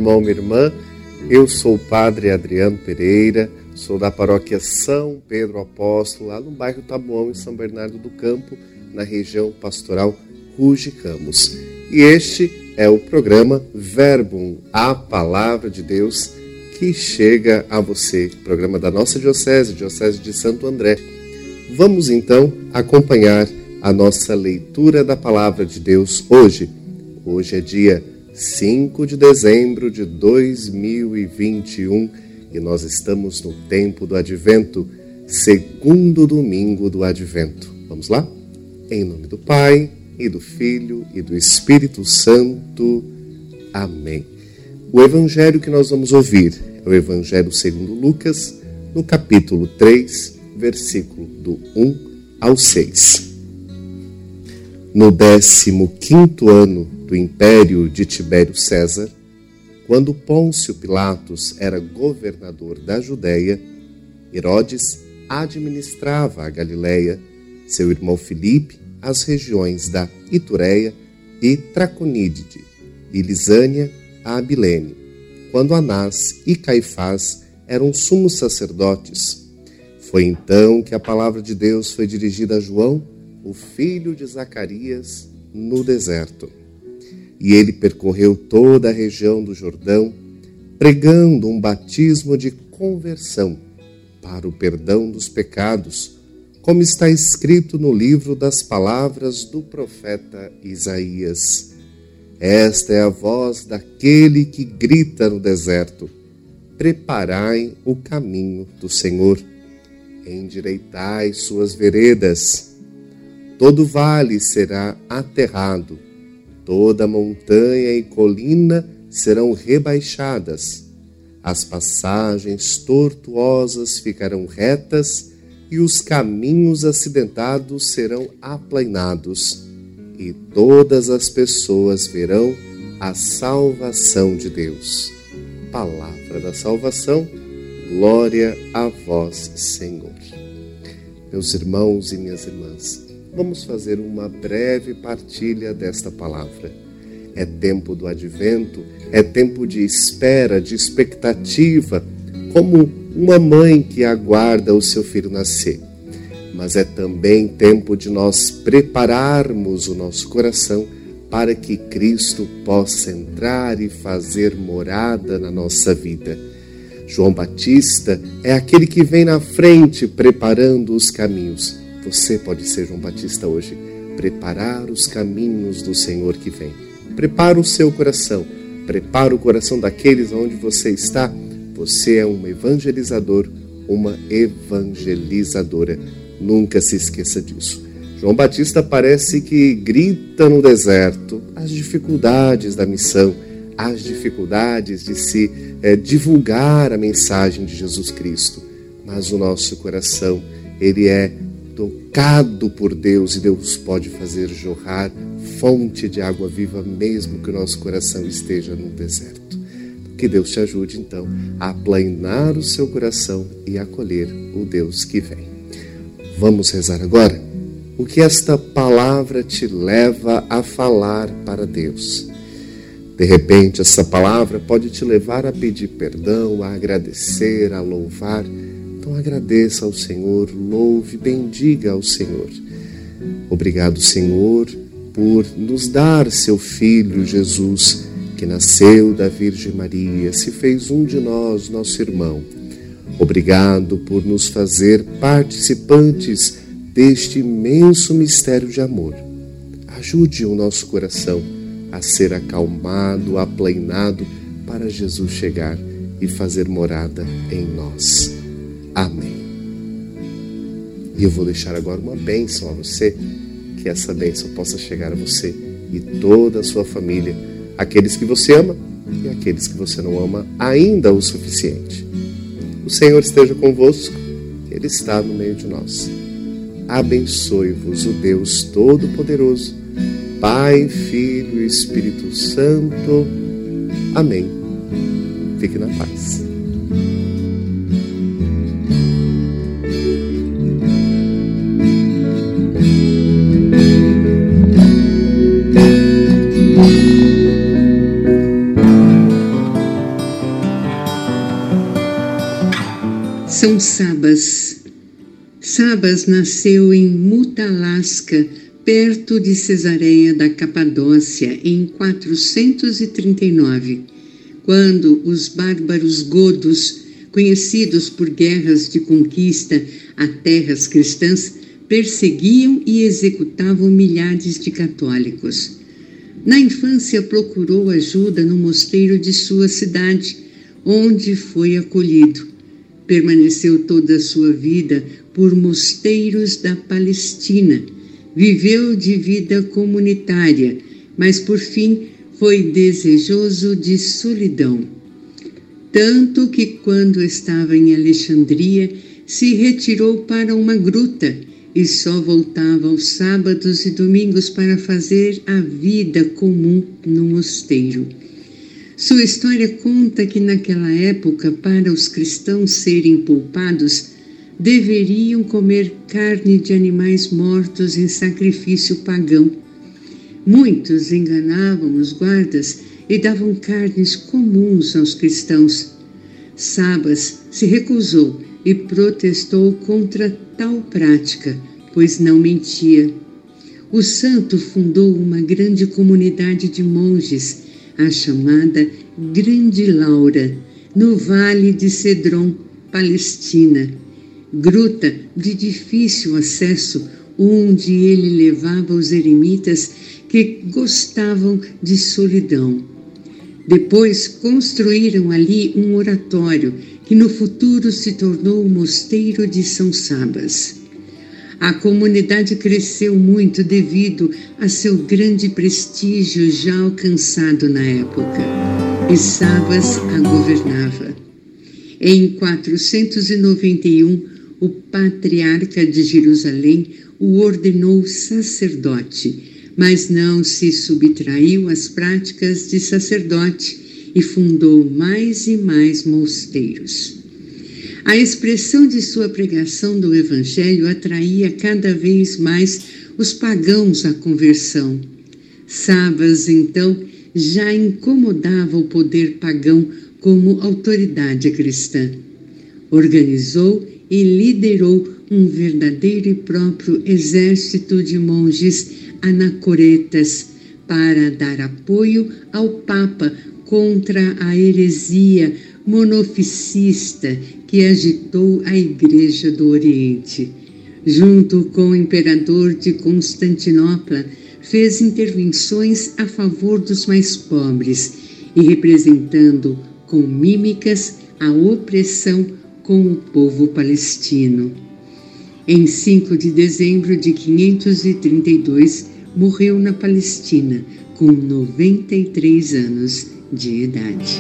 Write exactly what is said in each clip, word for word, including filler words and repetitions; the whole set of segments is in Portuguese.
irmão, minha irmã. Eu sou o padre Adriano Pereira, sou da paróquia São Pedro Apóstolo, lá no bairro Taboão, em São Bernardo do Campo, na região pastoral Ruge Ramos. E este é o programa Verbum, a Palavra de Deus, que chega a você, programa da nossa Diocese, Diocese de Santo André. Vamos então acompanhar a nossa leitura da Palavra de Deus hoje. Hoje é dia cinco de dezembro de dois mil e vinte e um e nós estamos no tempo do Advento, segundo domingo do Advento. Vamos lá? Em nome do Pai, e do Filho, e do Espírito Santo. Amém. O evangelho que nós vamos ouvir é o Evangelho segundo Lucas, no capítulo três, versículo do um ao seis. No décimo quinto ano do império de Tibério César, quando Pôncio Pilatos era governador da Judéia, Herodes administrava a Galiléia, seu irmão Filipe as regiões da Itureia e Traconídide, e Lisânia a Abilene, quando Anás e Caifás eram sumos sacerdotes. Foi então que a palavra de Deus foi dirigida a João, o filho de Zacarias, no deserto. E ele percorreu toda a região do Jordão, pregando um batismo de conversão para o perdão dos pecados, como está escrito no livro das palavras do profeta Isaías. Esta é a voz daquele que grita no deserto: preparai o caminho do Senhor, endireitai suas veredas. Todo vale será aterrado, toda montanha e colina serão rebaixadas, as passagens tortuosas ficarão retas e os caminhos acidentados serão aplainados, e todas as pessoas verão a salvação de Deus. Palavra da salvação, glória a vós, Senhor. Meus irmãos e minhas irmãs, vamos fazer uma breve partilha desta palavra. É tempo do Advento, é tempo de espera, de expectativa, como uma mãe que aguarda o seu filho nascer. Mas é também tempo de nós prepararmos o nosso coração para que Cristo possa entrar e fazer morada na nossa vida. João Batista é aquele que vem na frente preparando os caminhos. Você pode ser João Batista hoje, preparar os caminhos do Senhor que vem. Prepara o seu coração, prepara o coração daqueles onde você está. Você é um evangelizador, uma evangelizadora. Nunca se esqueça disso. João Batista parece que grita no deserto as dificuldades da missão, as dificuldades de se é, divulgar a mensagem de Jesus Cristo. Mas o nosso coração, ele é tocado por Deus e Deus pode fazer jorrar fonte de água viva mesmo que o nosso coração esteja no deserto. Que Deus te ajude então a aplainar o seu coração e acolher o Deus que vem. Vamos rezar agora? O que esta palavra te leva a falar para Deus? De repente essa palavra pode te levar a pedir perdão, a agradecer, a louvar. Então agradeça ao Senhor, louve, bendiga ao Senhor. Obrigado, Senhor, por nos dar seu Filho Jesus, que nasceu da Virgem Maria, se fez um de nós, nosso irmão. Obrigado por nos fazer participantes deste imenso mistério de amor. Ajude o nosso coração a ser acalmado, aplainado, para Jesus chegar e fazer morada em nós. Amém. E eu vou deixar agora uma bênção a você, que essa bênção possa chegar a você e toda a sua família, aqueles que você ama e aqueles que você não ama ainda o suficiente. O Senhor esteja convosco, Ele está no meio de nós. Abençoe-vos o Deus Todo-Poderoso, Pai, Filho e Espírito Santo. Amém. Fique na paz. São Sabas. Sabas nasceu em Mutalasca, perto de Cesareia da Capadócia, em quatrocentos e trinta e nove, quando os bárbaros godos, conhecidos por guerras de conquista a terras cristãs, perseguiam e executavam milhares de católicos. Na infância procurou ajuda no mosteiro de sua cidade, onde foi acolhido. Permaneceu toda a sua vida por mosteiros da Palestina. Viveu de vida comunitária, mas por fim foi desejoso de solidão. Tanto que quando estava em Alexandria, se retirou para uma gruta e só voltava aos sábados e domingos para fazer a vida comum no mosteiro. Sua história conta que naquela época, para os cristãos serem poupados, deveriam comer carne de animais mortos em sacrifício pagão. Muitos enganavam os guardas e davam carnes comuns aos cristãos. Sabas se recusou e protestou contra tal prática, pois não mentia. O santo fundou uma grande comunidade de monges, a chamada Grande Laura, no Vale de Cedron, Palestina, gruta de difícil acesso, onde ele levava os eremitas que gostavam de solidão. Depois construíram ali um oratório, que no futuro se tornou o Mosteiro de São Sabas. A comunidade cresceu muito devido a seu grande prestígio já alcançado na época, e Sabas a governava. Em quatrocentos e noventa e um, o patriarca de Jerusalém o ordenou sacerdote, mas não se subtraiu às práticas de sacerdote e fundou mais e mais mosteiros. A expressão de sua pregação do Evangelho atraía cada vez mais os pagãos à conversão. Sabas, então, já incomodava o poder pagão como autoridade cristã. Organizou e liderou um verdadeiro e próprio exército de monges anacoretas para dar apoio ao Papa contra a heresia monoficista que agitou a Igreja do Oriente. Junto com o imperador de Constantinopla, fez intervenções a favor dos mais pobres e representando com mímicas a opressão com o povo palestino. Em cinco de dezembro de quinhentos e trinta e dois, morreu na Palestina, com noventa e três anos de idade.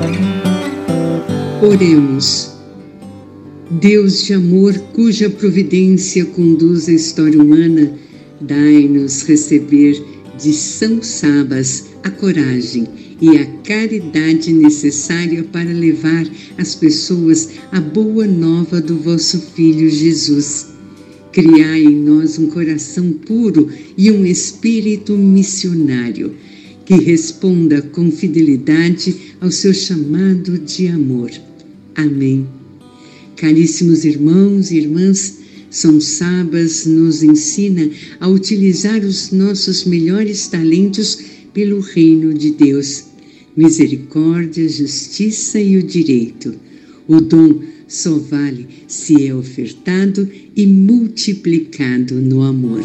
Oremos. Deus de amor, cuja providência conduz a história humana, dai-nos receber de São Sabas a coragem e a caridade necessária para levar às pessoas a boa nova do vosso Filho Jesus. Criai em nós um coração puro e um espírito missionário, que responda com fidelidade ao seu chamado de amor. Amém. Caríssimos irmãos e irmãs, São Sabas nos ensina a utilizar os nossos melhores talentos pelo reino de Deus. Misericórdia, justiça e o direito. O dom só vale se é ofertado e multiplicado no amor.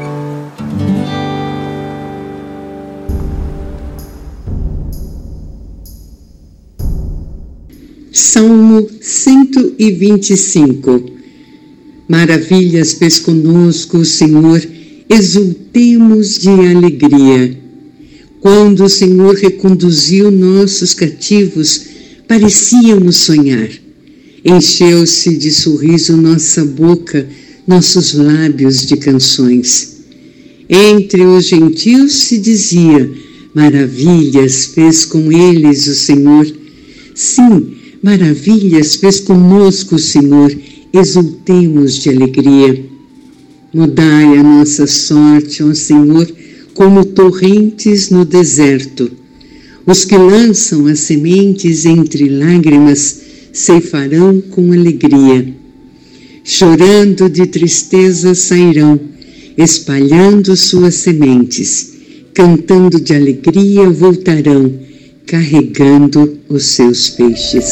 Salmo cento e vinte e cinco. Maravilhas fez conosco o Senhor, exultemos de alegria. Quando o Senhor reconduziu nossos cativos, parecíamos sonhar. Encheu-se de sorriso nossa boca, nossos lábios de canções. Entre os gentios se dizia, maravilhas fez com eles o Senhor. Sim, maravilhas fez conosco o Senhor, exultemos de alegria. Mudai a nossa sorte, ó Senhor, como torrentes no deserto. Os que lançam as sementes entre lágrimas ceifarão com alegria. Chorando de tristeza sairão, espalhando suas sementes, cantando de alegria voltarão, carregando os seus feixes.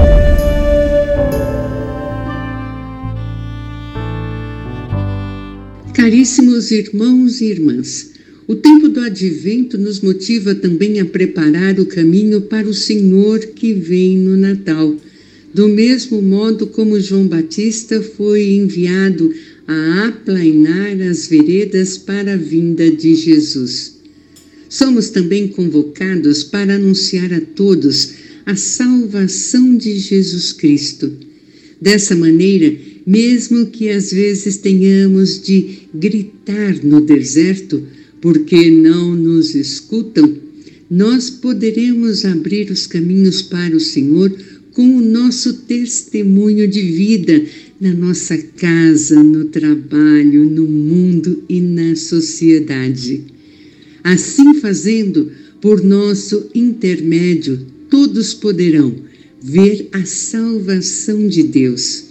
Caríssimos irmãos e irmãs, o tempo do Advento nos motiva também a preparar o caminho para o Senhor que vem no Natal, do mesmo modo como João Batista foi enviado a aplainar as veredas para a vinda de Jesus. Somos também convocados para anunciar a todos a salvação de Jesus Cristo. Dessa maneira, mesmo que às vezes tenhamos de gritar no deserto, porque não nos escutam, nós poderemos abrir os caminhos para o Senhor com o nosso testemunho de vida na nossa casa, no trabalho, no mundo e na sociedade. Assim fazendo, por nosso intermédio, todos poderão ver a salvação de Deus.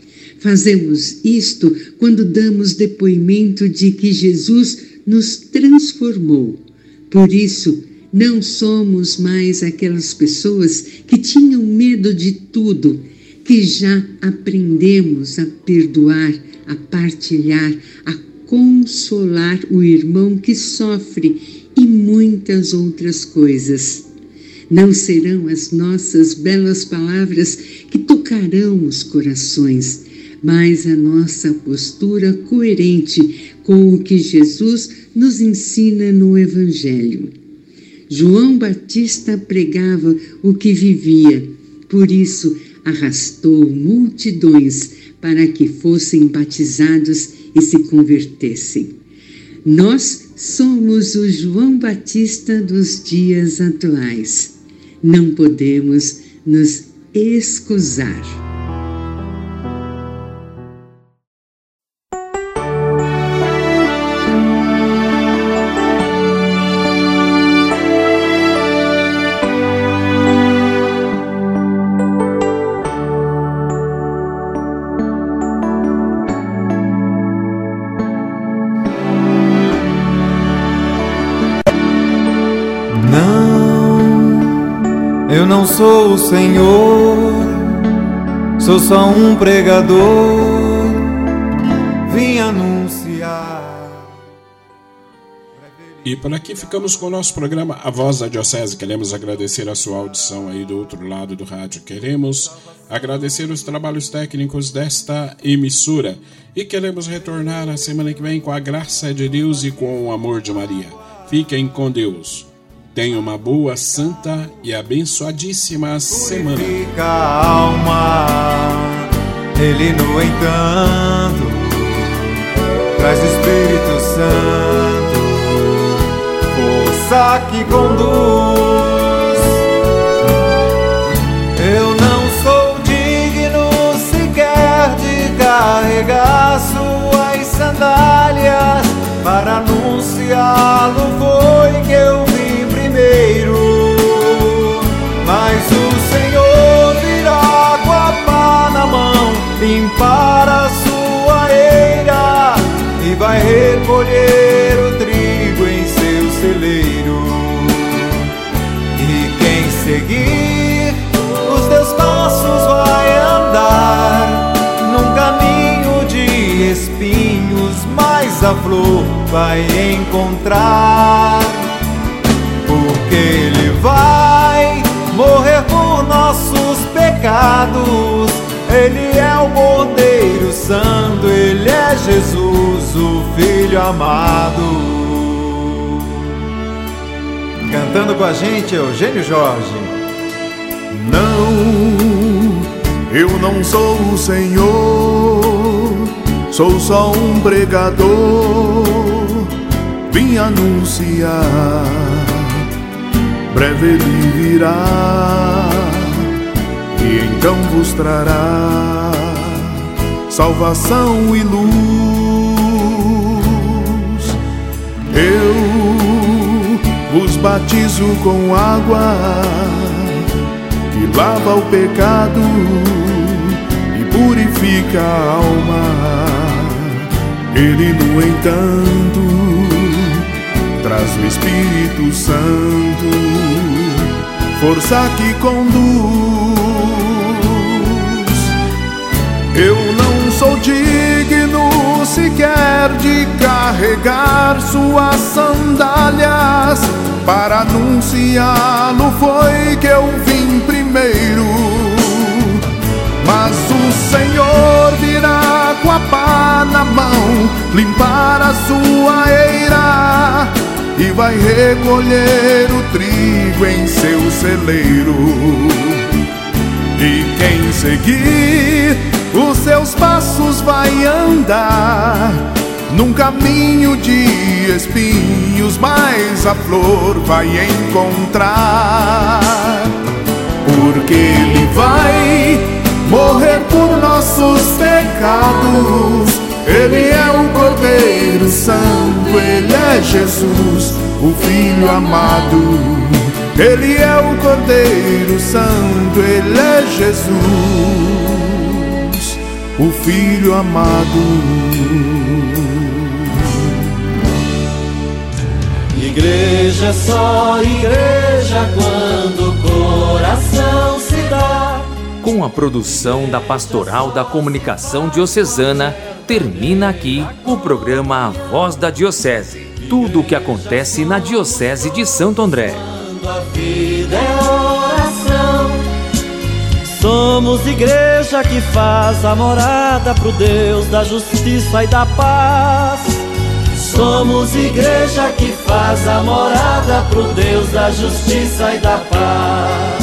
Fazemos isto quando damos depoimento de que Jesus nos transformou. Por isso, não somos mais aquelas pessoas que tinham medo de tudo, que já aprendemos a perdoar, a partilhar, a consolar o irmão que sofre e muitas outras coisas. Não serão as nossas belas palavras que tocarão os corações, mas a nossa postura coerente com o que Jesus nos ensina no Evangelho. João Batista pregava o que vivia, por isso arrastou multidões para que fossem batizados e se convertessem. Nós somos o João Batista dos dias atuais. Não podemos nos excusar. Eu não sou o Senhor, sou só um pregador, vim anunciar. E por aqui ficamos com o nosso programa A Voz da Diocese. Queremos agradecer a sua audição aí do outro lado do rádio. Queremos agradecer os trabalhos técnicos desta emissora. E queremos retornar a semana que vem com a graça de Deus e com o amor de Maria. Fiquem com Deus. Tenha uma boa, santa e abençoadíssima semana. Purifica a alma, Ele, no entanto, traz Espírito Santo, força que conduz. Eu não sou digno sequer de carregar suas sandálias, para anunciá-lo foi que eu vim primeiro. Mas o Senhor virá com a pá na mão, limpar a sua eira e vai recolher o trigo em seu celeiro. E quem seguir os teus passos vai andar num caminho de espinhos, mas a flor vai encontrar, porque Ele vai morrer por nossos pecados. Ele é o Cordeiro Santo, Ele é Jesus, o Filho amado. Cantando com a gente, Eugênio Jorge. Não, eu não sou o Senhor, sou só um pregador, vim anunciar, breve Ele virá, e então vos trará salvação e luz. Eu vos batizo com água, que lava o pecado e purifica a alma. Ele, no entanto, traz o Espírito Santo, força que conduz. Eu não sou digno sequer de carregar suas sandálias, para anunciá-lo foi que eu vim primeiro. Mas o Senhor virá com a pá na mão, limpar a sua eira, e vai recolher o trigo em seu celeiro. E quem seguir os seus passos vai andar num caminho de espinhos, mas a flor vai encontrar. Porque Ele vai morrer por nossos pecados. Ele é o Cordeiro Santo, Ele é Jesus, o Filho amado. Ele é o Cordeiro Santo, Ele é Jesus, o Filho amado. Igreja é só igreja quando o coração se dá. Com a produção da Pastoral da Comunicação Diocesana, termina aqui o programa A Voz da Diocese. Tudo o que acontece na Diocese de Santo André. A vida é oração. Somos igreja que faz a morada pro Deus da justiça e da paz. Somos igreja que faz a morada pro Deus da justiça e da paz.